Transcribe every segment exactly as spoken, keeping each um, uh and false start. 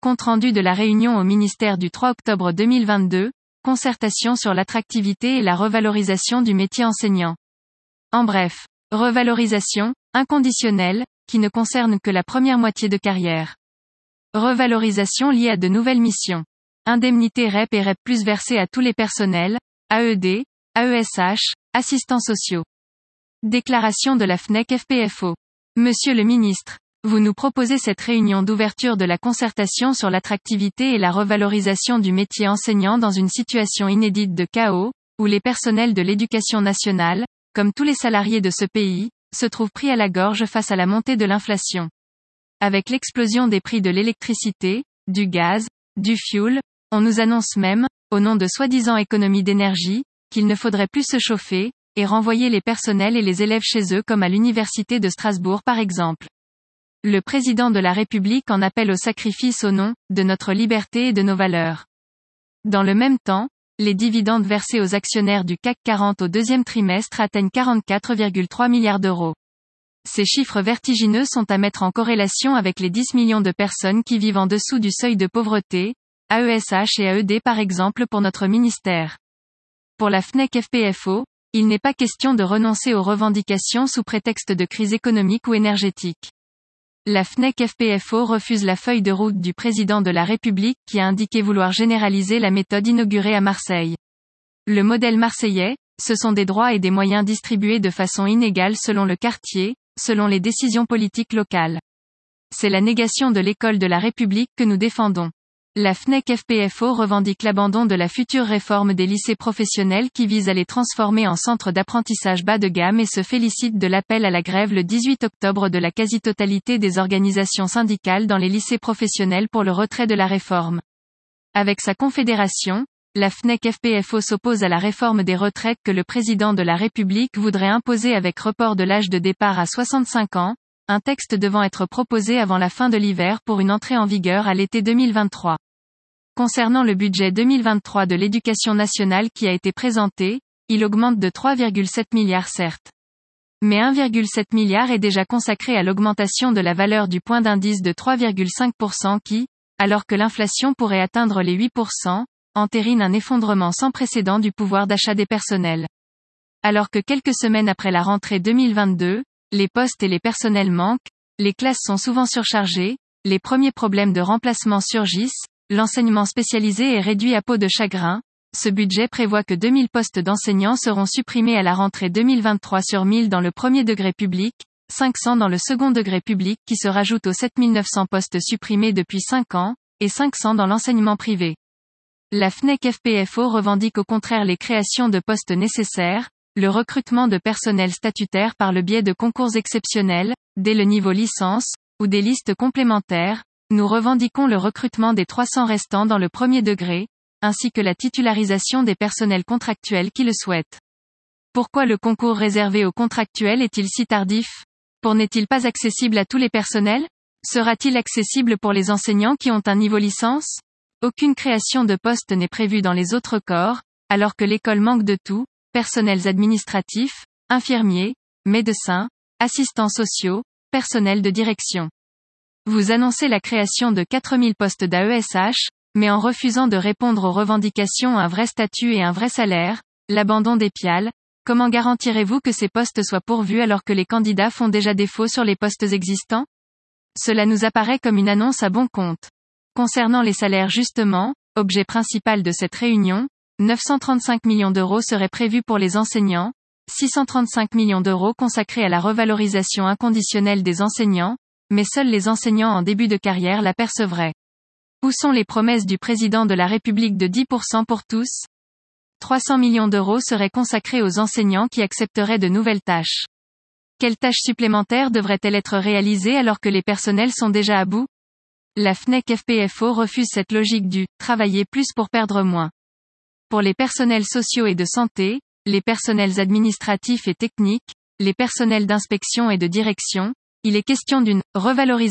Compte rendu de la réunion au ministère du trois octobre deux mille vingt-deux, concertation sur l'attractivité et la revalorisation du métier enseignant. En bref, revalorisation, inconditionnelle, qui ne concerne que la première moitié de carrière. Revalorisation liée à de nouvelles missions. Indemnité R E P et R E P plus versées à tous les personnels, A E D, A E S H, assistants sociaux. Déclaration de la F N E C F P F O. Monsieur le ministre, vous nous proposez cette réunion d'ouverture de la concertation sur l'attractivité et la revalorisation du métier enseignant dans une situation inédite de chaos, où les personnels de l'éducation nationale, comme tous les salariés de ce pays, se trouvent pris à la gorge face à la montée de l'inflation. Avec l'explosion des prix de l'électricité, du gaz, du fioul, on nous annonce même, au nom de soi-disant économie d'énergie, qu'il ne faudrait plus se chauffer, et renvoyer les personnels et les élèves chez eux comme à l'université de Strasbourg par exemple. Le président de la République en appelle au sacrifice au nom de notre liberté et de nos valeurs. Dans le même temps, les dividendes versés aux actionnaires du C A C quarante au deuxième trimestre atteignent quarante-quatre virgule trois milliards d'euros. Ces chiffres vertigineux sont à mettre en corrélation avec les dix millions de personnes qui vivent en dessous du seuil de pauvreté, A E S H et A E D par exemple pour notre ministère. Pour la F N E C F P F O, il n'est pas question de renoncer aux revendications sous prétexte de crise économique ou énergétique. La F N E C F P F O refuse la feuille de route du président de la République qui a indiqué vouloir généraliser la méthode inaugurée à Marseille. Le modèle marseillais, ce sont des droits et des moyens distribués de façon inégale selon le quartier, selon les décisions politiques locales. C'est la négation de l'école de la République que nous défendons. La F N E C F P F O revendique l'abandon de la future réforme des lycées professionnels qui vise à les transformer en centres d'apprentissage bas de gamme et se félicite de l'appel à la grève le dix-huit octobre de la quasi-totalité des organisations syndicales dans les lycées professionnels pour le retrait de la réforme. Avec sa confédération, la F N E C F P F O s'oppose à la réforme des retraites que le président de la République voudrait imposer avec report de l'âge de départ à soixante-cinq ans, un texte devant être proposé avant la fin de l'hiver pour une entrée en vigueur à l'été deux mille vingt-trois. Concernant le budget deux mille vingt-trois de l'éducation nationale qui a été présenté, il augmente de trois virgule sept milliards certes. Mais un virgule sept milliard est déjà consacré à l'augmentation de la valeur du point d'indice de trois virgule cinq pour cent qui, alors que l'inflation pourrait atteindre les huit pour cent, entérine un effondrement sans précédent du pouvoir d'achat des personnels. Alors que quelques semaines après la rentrée deux mille vingt-deux, les postes et les personnels manquent, les classes sont souvent surchargées, les premiers problèmes de remplacement surgissent, l'enseignement spécialisé est réduit à peau de chagrin. Ce budget prévoit que deux mille postes d'enseignants seront supprimés à la rentrée deux mille vingt-trois sur mille dans le premier degré public, cinq cents dans le second degré public qui se rajoutent aux sept mille neuf cents postes supprimés depuis cinq ans, et cinq cents dans l'enseignement privé. La F N E C F P F O revendique au contraire les créations de postes nécessaires, le recrutement de personnel statutaire par le biais de concours exceptionnels, dès le niveau licence, ou des listes complémentaires. Nous revendiquons le recrutement des trois cents restants dans le premier degré, ainsi que la titularisation des personnels contractuels qui le souhaitent. Pourquoi le concours réservé aux contractuels est-il si tardif? Pour n'est-il pas accessible à tous les personnels? Sera-t-il accessible pour les enseignants qui ont un niveau licence? Aucune création de poste n'est prévue dans les autres corps, alors que l'école manque de tout, personnels administratifs, infirmiers, médecins, assistants sociaux, personnel de direction. Vous annoncez la création de quatre mille postes d'A E S H, mais en refusant de répondre aux revendications un vrai statut et un vrai salaire, l'abandon des P I A L, comment garantirez-vous que ces postes soient pourvus alors que les candidats font déjà défaut sur les postes existants? Cela nous apparaît comme une annonce à bon compte. Concernant les salaires justement, objet principal de cette réunion, neuf cent trente-cinq millions d'euros seraient prévus pour les enseignants, six cent trente-cinq millions d'euros consacrés à la revalorisation inconditionnelle des enseignants, mais seuls les enseignants en début de carrière l'apercevraient. Où sont les promesses du président de la République de dix pour cent pour tous? trois cents millions d'euros seraient consacrés aux enseignants qui accepteraient de nouvelles tâches. Quelles tâches supplémentaires devraient-elles être réalisées alors que les personnels sont déjà à bout? La F N E C F P F O refuse cette logique du « travailler plus pour perdre moins ». Pour les personnels sociaux et de santé, les personnels administratifs et techniques, les personnels d'inspection et de direction, il est question d'une « revalorisation »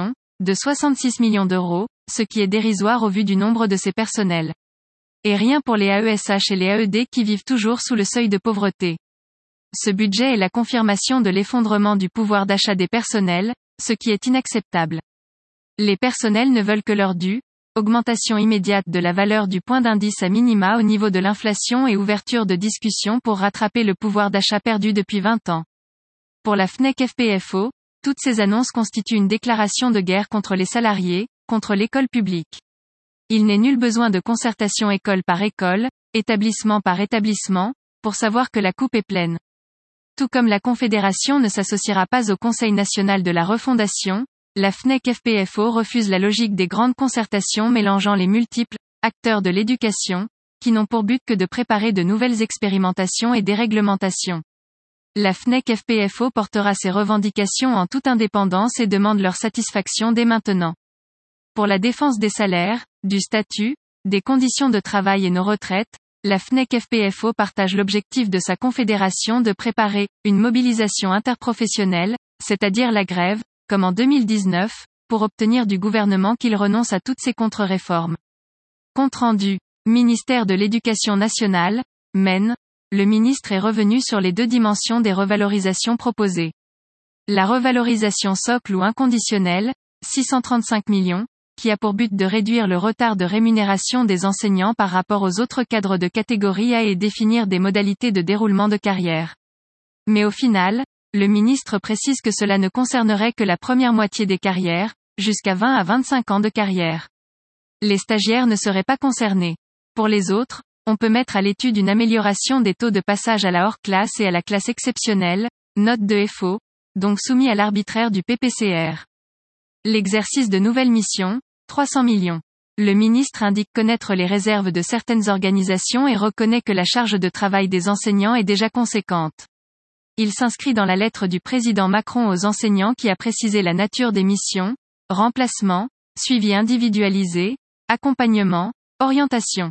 de soixante-six millions d'euros, ce qui est dérisoire au vu du nombre de ces personnels. Et rien pour les A E S H et les A E D qui vivent toujours sous le seuil de pauvreté. Ce budget est la confirmation de l'effondrement du pouvoir d'achat des personnels, ce qui est inacceptable. Les personnels ne veulent que leur dû, augmentation immédiate de la valeur du point d'indice à minima au niveau de l'inflation et ouverture de discussions pour rattraper le pouvoir d'achat perdu depuis vingt ans. Pour la F N E C F P F O, toutes ces annonces constituent une déclaration de guerre contre les salariés, contre l'école publique. Il n'est nul besoin de concertation école par école, établissement par établissement, pour savoir que la coupe est pleine. Tout comme la Confédération ne s'associera pas au Conseil national de la refondation, la F N E C F P F O refuse la logique des grandes concertations mélangeant les multiples acteurs de l'éducation, qui n'ont pour but que de préparer de nouvelles expérimentations et déréglementations. La F N E C F P F O portera ses revendications en toute indépendance et demande leur satisfaction dès maintenant. Pour la défense des salaires, du statut, des conditions de travail et nos retraites, la F N E C F P F O partage l'objectif de sa confédération de préparer une mobilisation interprofessionnelle, c'est-à-dire la grève, comme en deux mille dix-neuf, pour obtenir du gouvernement qu'il renonce à toutes ses contre-réformes. Compte rendu. Ministère de l'Éducation nationale, M E N. Le ministre est revenu sur les deux dimensions des revalorisations proposées. La revalorisation socle ou inconditionnelle, six cent trente-cinq millions, qui a pour but de réduire le retard de rémunération des enseignants par rapport aux autres cadres de catégorie A et définir des modalités de déroulement de carrière. Mais au final, le ministre précise que cela ne concernerait que la première moitié des carrières, jusqu'à vingt à vingt-cinq ans de carrière. Les stagiaires ne seraient pas concernés. Pour les autres, on peut mettre à l'étude une amélioration des taux de passage à la hors-classe et à la classe exceptionnelle, note de F O, donc soumis à l'arbitraire du P P C R. L'exercice de nouvelles missions, trois cents millions. Le ministre indique connaître les réserves de certaines organisations et reconnaît que la charge de travail des enseignants est déjà conséquente. Il s'inscrit dans la lettre du président Macron aux enseignants qui a précisé la nature des missions, remplacement, suivi individualisé, accompagnement, orientation.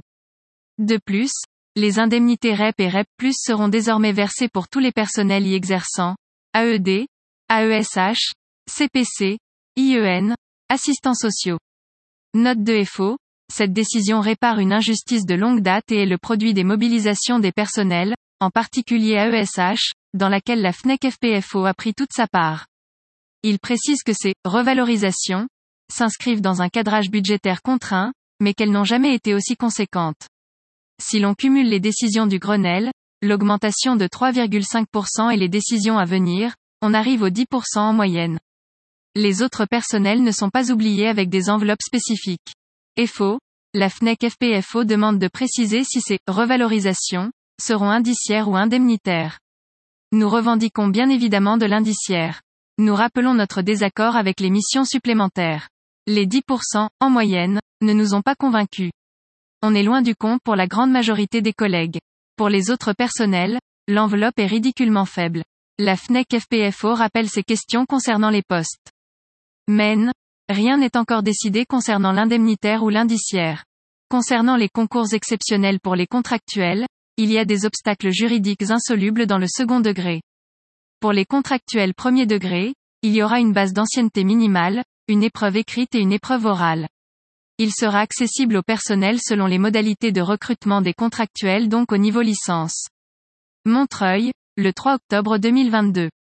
De plus, les indemnités R E P et R E P plus, seront désormais versées pour tous les personnels y exerçant, A E D, A E S H, C P C, I E N, assistants sociaux. Note de F O, cette décision répare une injustice de longue date et est le produit des mobilisations des personnels, en particulier A E S H, dans laquelle la F N E C F P F O a pris toute sa part. Il précise que ces revalorisations s'inscrivent dans un cadrage budgétaire contraint, mais qu'elles n'ont jamais été aussi conséquentes. Si l'on cumule les décisions du Grenelle, l'augmentation de trois virgule cinq pour cent et les décisions à venir, on arrive aux dix pour cent en moyenne. Les autres personnels ne sont pas oubliés avec des enveloppes spécifiques. F O, la F N E C F P F O demande de préciser si ces revalorisations seront indiciaires ou indemnitaires. Nous revendiquons bien évidemment de l'indiciaire. Nous rappelons notre désaccord avec les missions supplémentaires. Les dix pour cent, en moyenne, ne nous ont pas convaincus. On est loin du compte pour la grande majorité des collègues. Pour les autres personnels, l'enveloppe est ridiculement faible. La F N E C F P F O rappelle ces questions concernant les postes. M E N. Rien n'est encore décidé concernant l'indemnitaire ou l'indiciaire. Concernant les concours exceptionnels pour les contractuels, il y a des obstacles juridiques insolubles dans le second degré. Pour les contractuels premier degré, il y aura une base d'ancienneté minimale, une épreuve écrite et une épreuve orale. Il sera accessible au personnel selon les modalités de recrutement des contractuels, donc au niveau licence. Montreuil, le trois octobre deux mille vingt-deux.